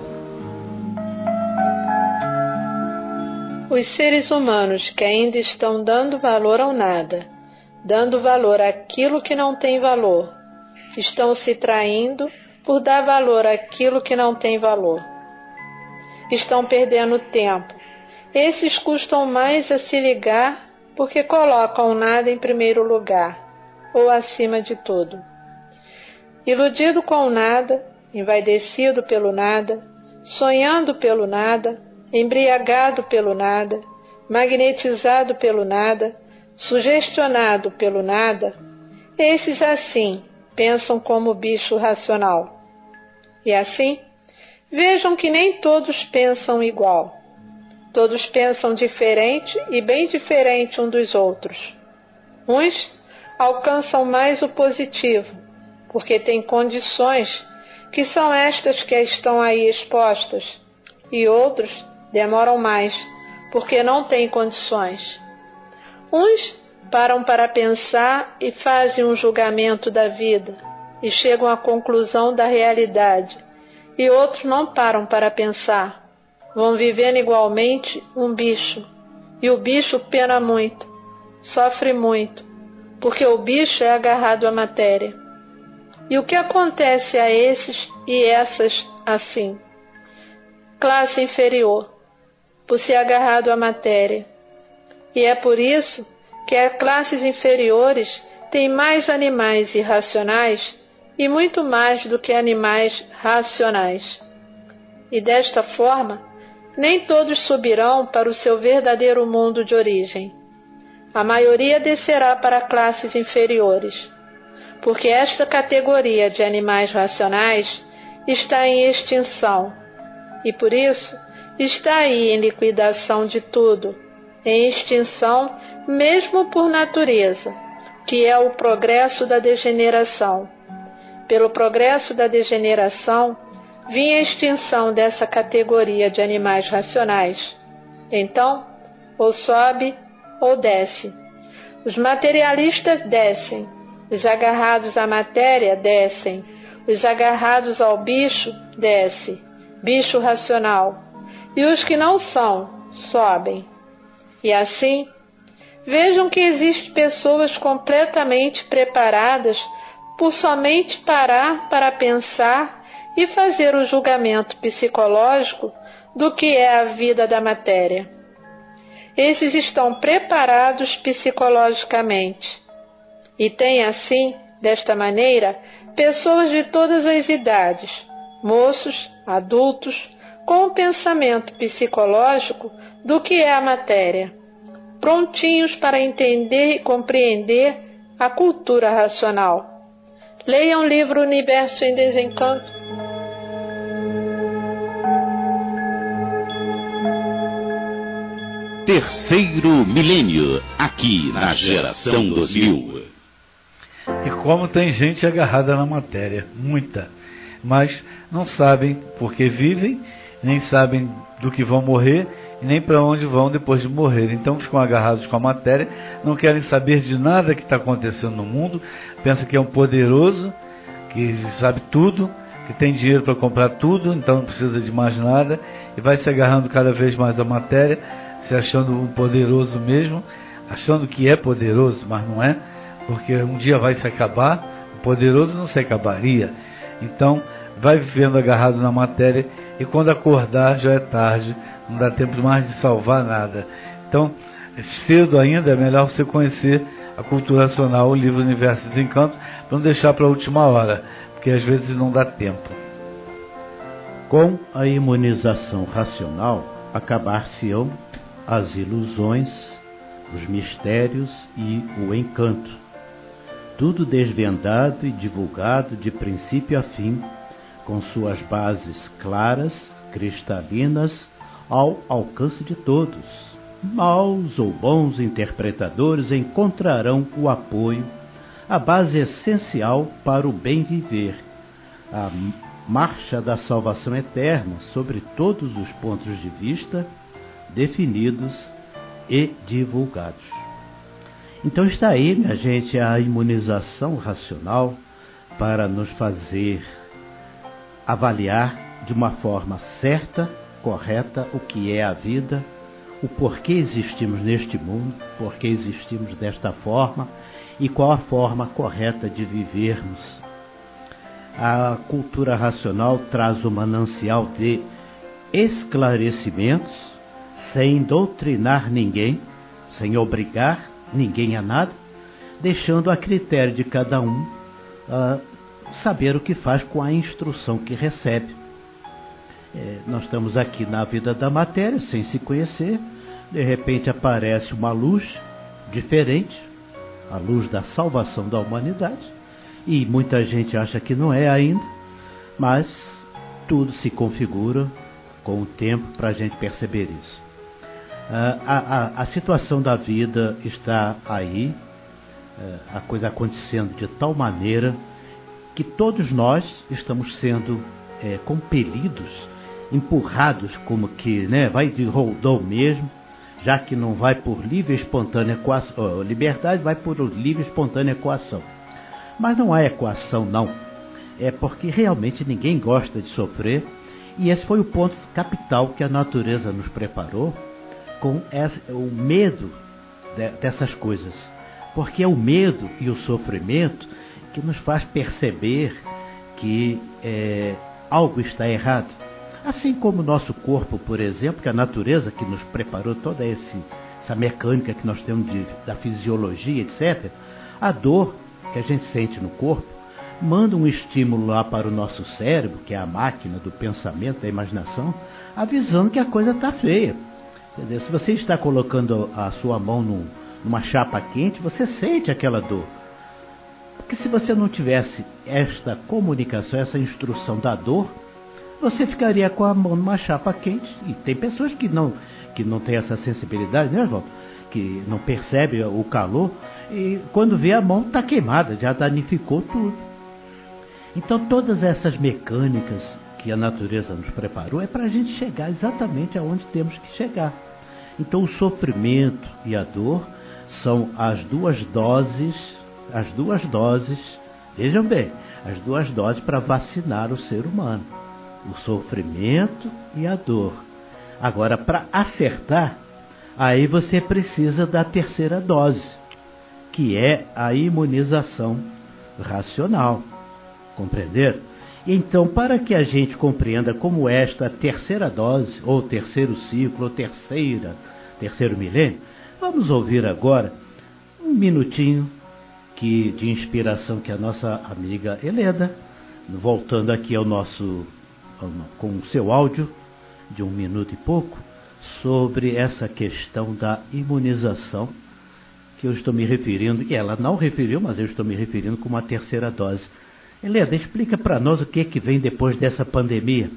Os seres humanos que ainda estão dando valor ao nada, dando valor àquilo que não tem valor, estão se traindo por dar valor àquilo que não tem valor. Estão perdendo tempo. Esses custam mais a se ligar porque colocam o nada em primeiro lugar, ou acima de tudo. Iludido com o nada, envaidecido pelo nada, sonhando pelo nada, embriagado pelo nada, magnetizado pelo nada, sugestionado pelo nada, esses assim pensam como bicho racional. E assim, vejam que nem todos pensam igual. Todos pensam diferente e bem diferente um dos outros. Uns alcançam mais o positivo, porque têm condições que são estas que estão aí expostas, e outros demoram mais, porque não têm condições. Uns param para pensar e fazem um julgamento da vida, e chegam à conclusão da realidade, e outros não param para pensar. Vão vivendo igualmente um bicho, e o bicho pena muito, sofre muito, porque o bicho é agarrado à matéria. E o que acontece a esses e essas assim? Classe inferior, por ser agarrado à matéria. E é por isso que as classes inferiores têm mais animais irracionais e muito mais do que animais racionais. E desta forma, nem todos subirão para o seu verdadeiro mundo de origem. A maioria descerá para classes inferiores, porque esta categoria de animais racionais está em extinção, e por isso está aí em liquidação de tudo, em extinção mesmo por natureza, que é o progresso da degeneração. Pelo progresso da degeneração, vinha a extinção dessa categoria de animais racionais. Então, ou sobe ou desce. Os materialistas descem, os agarrados à matéria descem, os agarrados ao bicho descem, bicho racional, e os que não são sobem. E assim, vejam que existem pessoas completamente preparadas por somente parar para pensar e fazer o julgamento psicológico do que é a vida da matéria. Esses estão preparados psicologicamente e têm assim, desta maneira, pessoas de todas as idades, moços, adultos, com o pensamento psicológico do que é a matéria, prontinhos para entender e compreender a cultura racional. Leiam o livro Universo em Desencanto. Terceiro milênio, aqui na Geração 2000. E como tem gente agarrada na matéria, muita, mas não sabem por que vivem, nem sabem do que vão morrer, e nem para onde vão depois de morrer. Então ficam agarrados com a matéria, não querem saber de nada que está acontecendo no mundo, pensam que é um poderoso, que sabe tudo, que tem dinheiro para comprar tudo, então não precisa de mais nada, e vai se agarrando cada vez mais à matéria, se achando um poderoso mesmo, achando que é poderoso, mas não é, porque um dia vai se acabar, o poderoso não se acabaria. Então vai vivendo agarrado na matéria, e quando acordar já é tarde, não dá tempo mais de salvar nada. Então, cedo ainda é melhor você conhecer a cultura racional, o livro Universo e Desencanto, para não deixar para a última hora, porque às vezes não dá tempo. Com a imunização racional, acabar-se-ão as ilusões, os mistérios e o encanto. Tudo desvendado e divulgado de princípio a fim, com suas bases claras, cristalinas, ao alcance de todos. Maus ou bons interpretadores encontrarão o apoio, a base essencial para o bem viver, a marcha da salvação eterna sobre todos os pontos de vista definidos e divulgados. Então está aí, minha gente, a imunização racional para nos fazer avaliar de uma forma certa, correta, o que é a vida, o porquê existimos neste mundo, porquê existimos desta forma e qual a forma correta de vivermos. A cultura racional traz o manancial de esclarecimentos, sem doutrinar ninguém, sem obrigar ninguém a nada, deixando a critério de cada um saber o que faz com a instrução que recebe. Nós estamos aqui na vida da matéria, sem se conhecer, de repente aparece uma luz diferente, a luz da salvação da humanidade, e muita gente acha que não é ainda, mas tudo se configura com o tempo para a gente perceber isso. A situação da vida está aí, a coisa acontecendo de tal maneira que todos nós estamos sendo compelidos, empurrados, como que vai de roldão mesmo, já que não vai por livre e espontânea coação, liberdade vai por livre e espontânea coação. Mas não há equação, não. É porque realmente ninguém gosta de sofrer, e esse foi o ponto capital que a natureza nos preparou, com o medo dessas coisas. Porque é o medo e o sofrimento que nos faz perceber que algo está errado. Assim como o nosso corpo, por exemplo, que a natureza que nos preparou toda essa mecânica que nós temos da fisiologia, etc., a dor que a gente sente no corpo manda um estímulo lá para o nosso cérebro, que é a máquina do pensamento, da imaginação, avisando que a coisa está feia. Quer dizer, se você está colocando a sua mão numa chapa quente, você sente aquela dor. Porque se você não tivesse esta comunicação, essa instrução da dor, você ficaria com a mão numa chapa quente. E tem pessoas que não têm essa sensibilidade, né, João? Que não percebe o calor, e quando vê a mão está queimada, já danificou tudo. Então todas essas mecânicas que a natureza nos preparou é para a gente chegar exatamente aonde temos que chegar. Então o sofrimento e a dor são as duas doses, vejam bem, as duas doses para vacinar o ser humano. O sofrimento e a dor. Agora, para acertar, aí você precisa da terceira dose, que é a imunização racional. Compreenderam? Então, para que a gente compreenda como esta terceira dose, ou terceiro ciclo, ou terceiro milênio, vamos ouvir agora um minutinho de inspiração que a nossa amiga Helena, voltando aqui ao nosso, com o seu áudio de 1 minuto e pouco, sobre essa questão da imunização, que eu estou me referindo, e ela não referiu, mas eu estou me referindo com uma terceira dose. Helena, explica para nós o que vem depois dessa pandemia.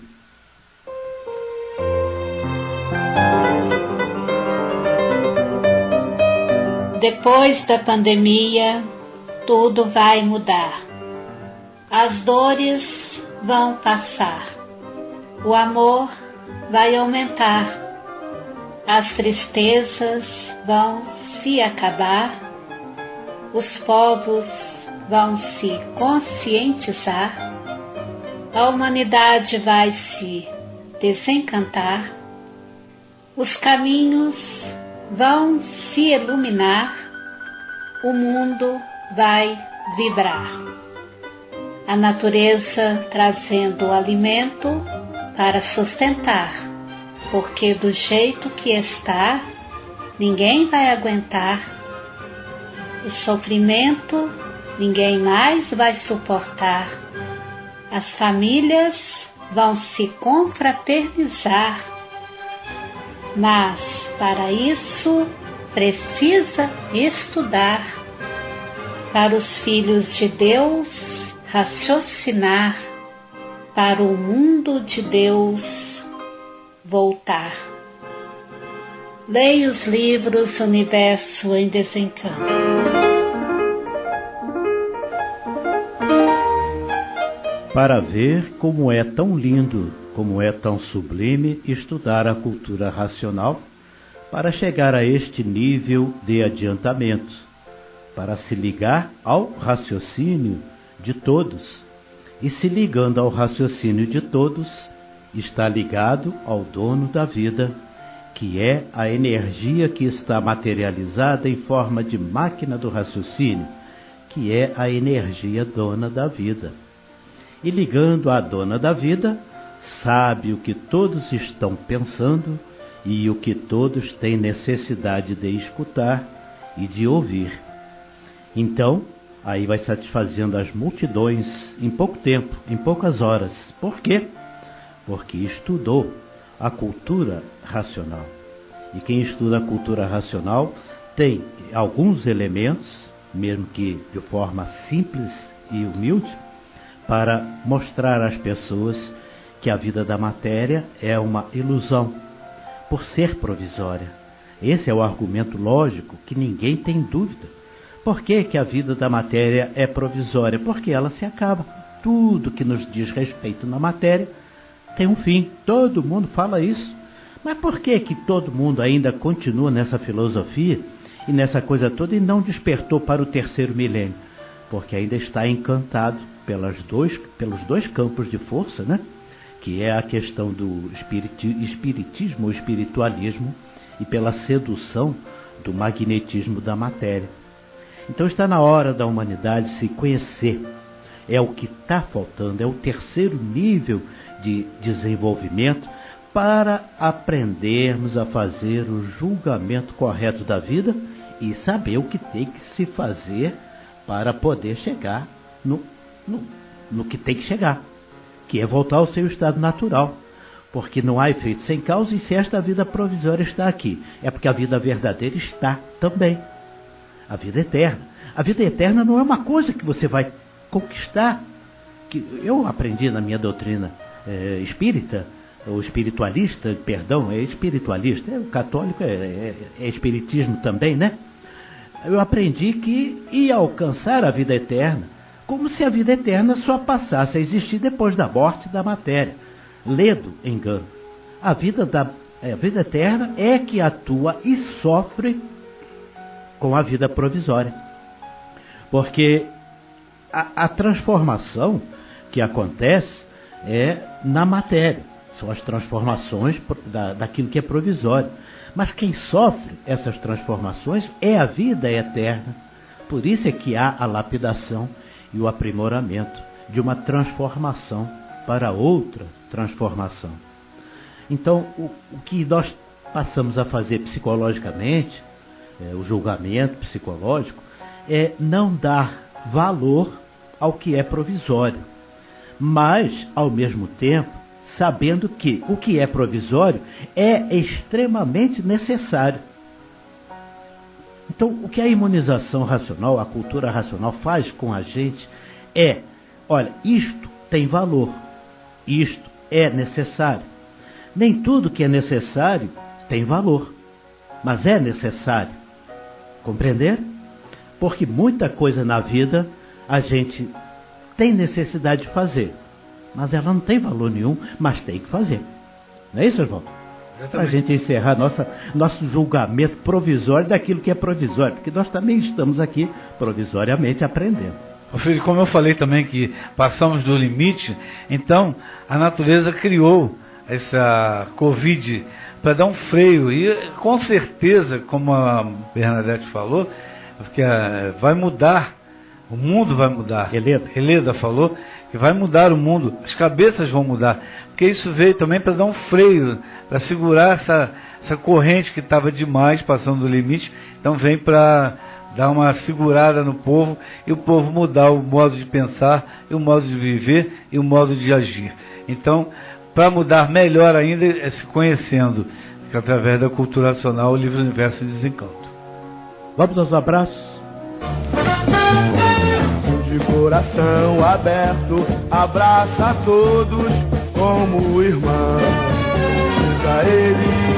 Depois da pandemia, tudo vai mudar. As dores vão passar. O amor vai aumentar. As tristezas vão se acabar. Os povos vão se conscientizar. A humanidade vai se desencantar. Os caminhos vão se iluminar. O mundo vai vibrar. A natureza trazendo o alimento para sustentar, porque do jeito que está, ninguém vai aguentar. O sofrimento ninguém mais vai suportar. as famílias vão se confraternizar, mas para isso precisa estudar, para os filhos de Deus raciocinar, para o mundo de Deus voltar. Leia os livros Universo em Desencanto. Para ver como é tão lindo, como é tão sublime estudar a cultura racional, para chegar a este nível de adiantamento, para se ligar ao raciocínio de todos. E se ligando ao raciocínio de todos, está ligado ao dono da vida, que é a energia que está materializada em forma de máquina do raciocínio, que é a energia dona da vida. E ligando à dona da vida, sabe o que todos estão pensando e o que todos têm necessidade de escutar e de ouvir. Então, aí vai satisfazendo as multidões em pouco tempo, em poucas horas. Por quê? Porque estudou a cultura racional. E quem estuda a cultura racional tem alguns elementos, mesmo que de forma simples e humilde, para mostrar às pessoas que a vida da matéria é uma ilusão, por ser provisória. Esse é o argumento lógico que ninguém tem dúvida. Por que que a vida da matéria é provisória? Porque ela se acaba. Tudo que nos diz respeito na matéria tem um fim. Todo mundo fala isso. Mas por que que todo mundo ainda continua nessa filosofia e nessa coisa toda e não despertou para o terceiro milênio? Porque ainda está encantado pelos dois campos de força, né? Que é a questão do espiritismo ou espiritualismo e pela sedução do magnetismo da matéria. Então está na hora da humanidade se conhecer. É o que está faltando, é o terceiro nível de desenvolvimento para aprendermos a fazer o julgamento correto da vida e saber o que tem que se fazer para poder chegar no que tem que chegar, que é voltar ao seu estado natural. Porque não há efeito sem causa, e se esta vida provisória está aqui, é porque a vida verdadeira está também. A vida eterna. A vida eterna não é uma coisa que você vai conquistar. Que eu aprendi na minha doutrina espírita, ou espiritualista, perdão, é espiritualista, o católico é espiritismo também, né? Eu aprendi que ia alcançar a vida eterna, como se a vida eterna só passasse a existir depois da morte da matéria. Ledo engano. A vida eterna é que atua e sofre com a vida provisória. Porque a transformação que acontece é na matéria. São as transformações daquilo que é provisório. Mas quem sofre essas transformações é a vida eterna. Por isso é que há a lapidação e o aprimoramento de uma transformação para outra transformação. Então, o que nós passamos a fazer psicologicamente, o julgamento psicológico, é não dar valor ao que é provisório, mas, ao mesmo tempo, sabendo que o que é provisório é extremamente necessário. Então, o que a imunização racional, a cultura racional faz com a gente é, olha, isto tem valor, isto é necessário. Nem tudo que é necessário tem valor, mas é necessário. Compreender? Porque muita coisa na vida a gente tem necessidade de fazer, mas ela não tem valor nenhum, mas tem que fazer. Não é isso, Oswaldo? Para a gente encerrar nosso julgamento provisório daquilo que é provisório, porque nós também estamos aqui provisoriamente aprendendo. Filho, como eu falei também que passamos do limite, então a natureza criou essa Covid para dar um freio, e com certeza, como a Bernadette falou, porque vai mudar, o mundo vai mudar. Heleda falou que vai mudar o mundo, as cabeças vão mudar, porque isso veio também para dar um freio, para segurar essa corrente que estava demais, passando do limite, então vem para dar uma segurada no povo e o povo mudar o modo de pensar, e o modo de viver e o modo de agir. Então, para mudar melhor ainda, é se conhecendo, que através da cultura nacional, o livro Universo em Desencanto. Vamos aos abraços. De coração aberto, abraça a todos como irmão. Diga ele,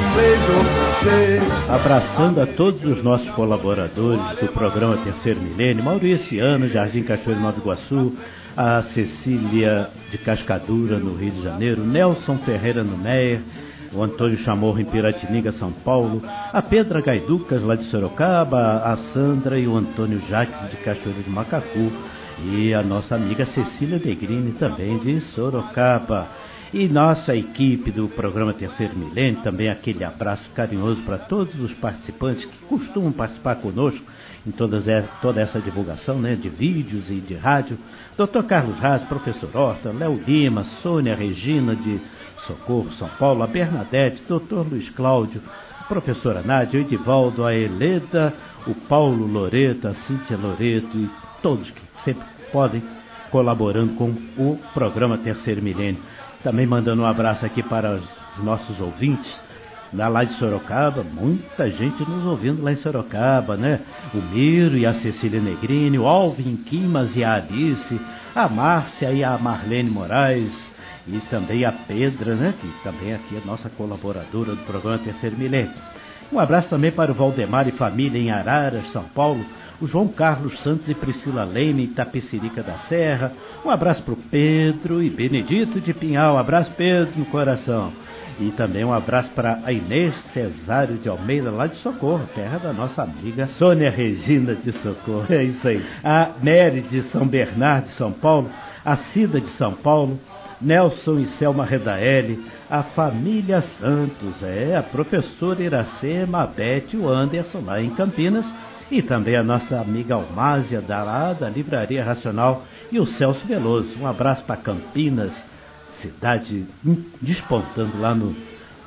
abraçando a todos os nossos colaboradores do programa Terceiro Milênio, Mauriciano, Jardim Cachoeiro, Nova Iguaçu, a Cecília de Cascadura, no Rio de Janeiro, Nelson Ferreira no Meier, o Antônio Chamorro em Piratininga, São Paulo, a Pedra Gaiducas, lá de Sorocaba, a Sandra e o Antônio Jacques de Cachoeiro de Macacu, e a nossa amiga Cecília Negrini, também de Sorocaba. E nossa equipe do programa Terceiro Milênio, também aquele abraço carinhoso para todos os participantes que costumam participar conosco em toda essa divulgação, né, de vídeos e de rádio. Dr. Carlos Raz, Professor Horta, Léo Lima, Sônia Regina de Socorro, São Paulo, a Bernadette, Dr. Luiz Cláudio, a professora Nádia, o Edivaldo, a Heleda, o Paulo Loreto, a Cíntia Loreto e todos que sempre podem colaborando com o programa Terceiro Milênio. Também mandando um abraço aqui para os nossos ouvintes lá de Sorocaba, muita gente nos ouvindo lá em Sorocaba, né? O Miro e a Cecília Negrini, o Alvin Quimas e a Alice, a Márcia e a Marlene Moraes, e também a Pedra, né? Que também aqui é nossa colaboradora do programa Terceiro Milênio. Um abraço também para o Valdemar e família em Araras, São Paulo, o João Carlos Santos e Priscila Leme em Itapecerica da Serra. Um abraço para o Pedro e Benedito de Pinhal. Um abraço, Pedro, no coração. E também um abraço para a Inês Cesário de Almeida, lá de Socorro, terra da nossa amiga Sônia Regina de Socorro. É isso aí. A Nery de São Bernardo, de São Paulo. A Cida de São Paulo. Nelson e Selma Redaeli, a família Santos, a professora Iracema, a Beth e o Anderson lá em Campinas, e também a nossa amiga Almásia da Livraria Racional e o Celso Veloso. Um abraço para Campinas, cidade despontando lá no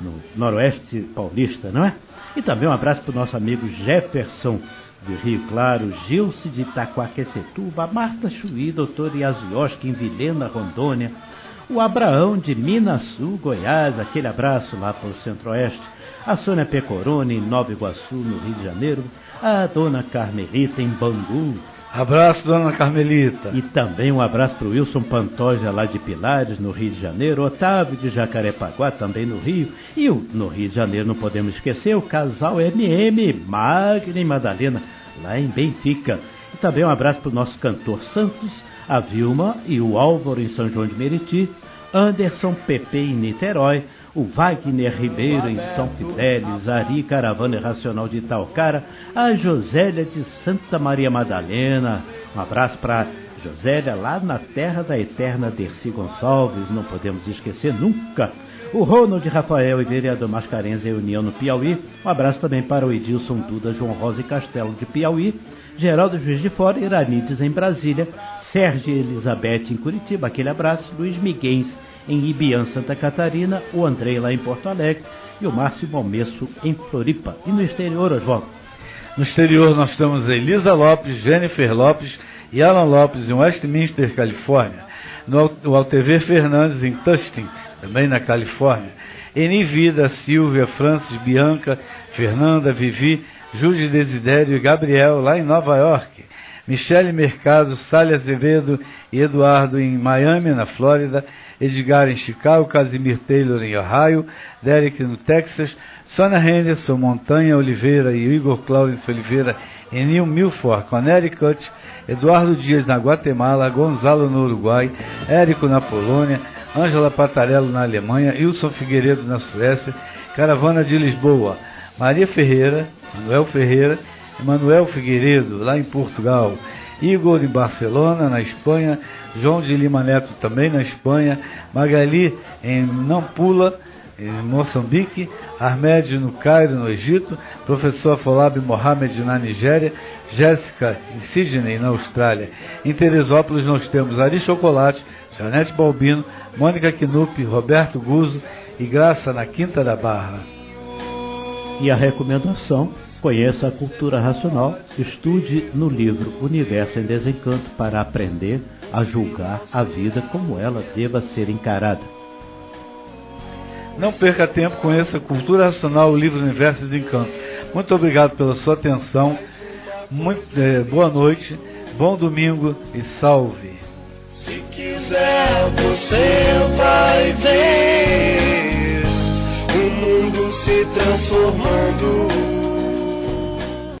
noroeste paulista, não é? E também um abraço para o nosso amigo Jefferson de Rio Claro, Gilce de Itaquaquecetuba, Marta Chuí, doutor Iazioski em Vilhena, Rondônia, o Abraão de Minas Sul, Goiás, aquele abraço lá para o Centro-Oeste, a Sônia Pecoroni em Nova Iguaçu, no Rio de Janeiro, a Dona Carmelita em Bangu. Abraço, Dona Carmelita. E também um abraço para o Wilson Pantoja, lá de Pilares, no Rio de Janeiro, Otávio de Jacarepaguá, também no Rio, e no Rio de Janeiro não podemos esquecer o casal MM, Magna e Madalena, lá em Benfica. E também um abraço para o nosso cantor Santos, a Vilma e o Álvaro em São João de Meriti, Anderson Pepe em Niterói, o Wagner Ribeiro em São Fidélis, Ari Caravana Racional de Itaucara, a Josélia de Santa Maria Madalena. Um abraço para Josélia lá na terra da eterna Dercy Gonçalves, não podemos esquecer nunca. O Ronald Rafael e vereador Mascarenhas em União no Piauí. Um abraço também para o Edilson Duda, João Rosa e Castelo de Piauí, Geraldo Juiz de Fora, Iranides em Brasília, Sérgio Elizabeth em Curitiba, aquele abraço, Luiz Miguens em Ibiã, Santa Catarina, o Andrei lá em Porto Alegre e o Márcio Momesso em Floripa. E no exterior, Oswaldo? No exterior nós temos Elisa Lopes, Jennifer Lopes e Alan Lopes em Westminster, Califórnia. No Altever Fernandes em Tustin, também na Califórnia. Eni Vida, Silvia, Francis, Bianca, Fernanda, Vivi, Júlio Desidério e Gabriel lá em Nova York. Michele Mercado, Sália Azevedo e Eduardo em Miami, na Flórida, Edgar em Chicago, Casimir Taylor em Ohio, Derek no Texas, Sônia Henderson, Montanha Oliveira e Igor Claudio Oliveira em New Milford, Connecticut, Eduardo Dias na Guatemala, Gonzalo no Uruguai, Érico na Polônia, Ângela Patarello na Alemanha, Wilson Figueiredo na Suécia, Caravana de Lisboa, Maria Ferreira, Manuel Ferreira, Manuel Figueiredo, lá em Portugal, Igor em Barcelona, na Espanha, João de Lima Neto também na Espanha, Magali em Nampula, em Moçambique, Ahmed no Cairo, no Egito, Professor Afolabi Mohamed na Nigéria, Jéssica em Sydney, na Austrália. Em Teresópolis nós temos Ari Chocolate, Janete Balbino, Mônica Knupp, Roberto Guzzo e Graça na Quinta da Barra. E a recomendação Conheça a cultura racional, estude no livro Universo em Desencanto para aprender a julgar a vida como ela deva ser encarada. Não perca tempo, conheça a cultura racional, o livro Universo em Desencanto. Muito obrigado pela sua atenção, boa noite, bom domingo e salve! Se quiser você vai ver.